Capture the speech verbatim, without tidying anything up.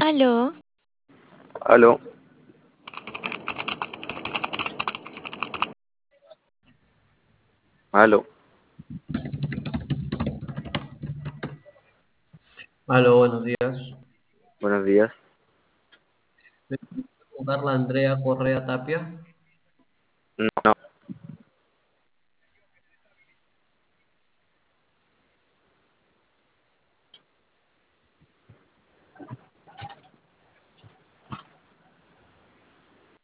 Aló, Aló, aló, Aló, buenos días. buenos días. ¿Me puedo Carla Andrea Correa Tapia? No,